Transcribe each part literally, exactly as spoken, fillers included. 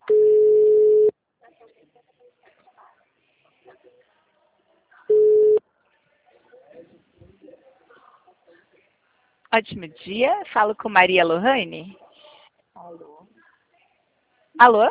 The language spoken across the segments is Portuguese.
Ótimo dia, falo com Maria Lohane. Alô? Alô?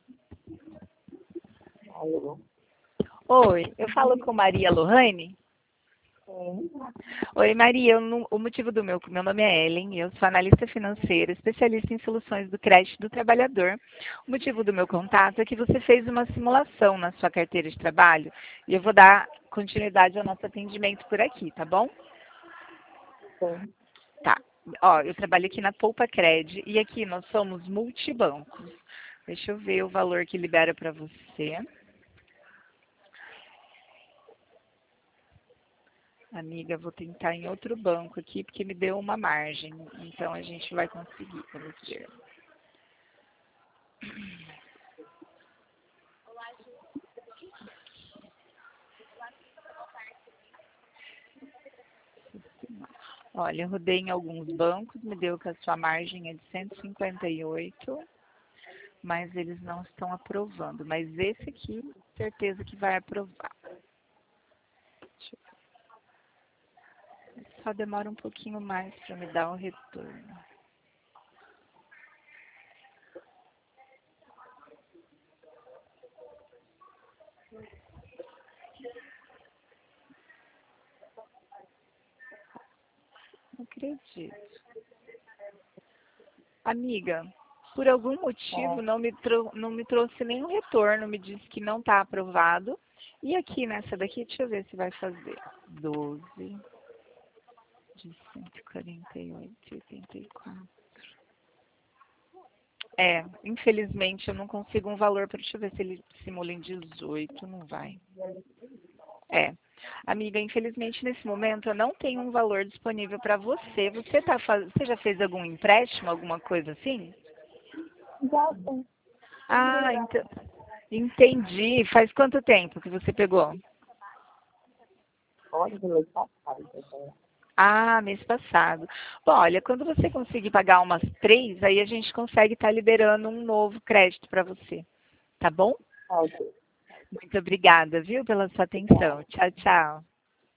Alô? Oi, eu falo com Maria Lohane. Sim. Oi, Maria, eu não- o motivo do meu, meu nome é Ellen, eu sou analista financeira, especialista em soluções do crédito do trabalhador. O motivo do meu contato é que você fez uma simulação na sua carteira de trabalho e eu vou dar continuidade ao nosso atendimento por aqui, tá bom? Sim. Tá. Ó, eu trabalho aqui na Poupa Cred e aqui nós somos multibancos. Deixa eu ver o valor que libera para você. Amiga, vou tentar em outro banco aqui, porque me deu uma margem. Então, a gente vai conseguir, vamos ver. Olha, eu rodei em alguns bancos, me deu que a sua margem é de cento e cinquenta e oito, mas eles não estão aprovando. Mas esse aqui, certeza que vai aprovar. Deixa eu ver. Só demora um pouquinho mais para me dar o retorno. Não acredito. Amiga, por algum motivo É. não me, trou não me trouxe nenhum retorno, me disse que não está aprovado. E aqui nessa daqui, deixa eu ver se vai fazer. doze de cento e quarenta e oito, oitenta e quatro. É, infelizmente eu não consigo um valor para. Deixa eu ver se ele simula em dezoito, não vai. É. Amiga, infelizmente nesse momento eu não tenho um valor disponível para você. Você, tá faz... você já fez algum empréstimo, alguma coisa assim? Já sim. Ah, então, entendi. Faz quanto tempo que você pegou? Pode do mês passado, entendeu? Ah, mês passado. Bom, olha, quando você conseguir pagar umas três, aí a gente consegue estar liberando um novo crédito para você. Tá bom? Tá, ok. Muito obrigada, viu, pela sua atenção. Tchau, tchau.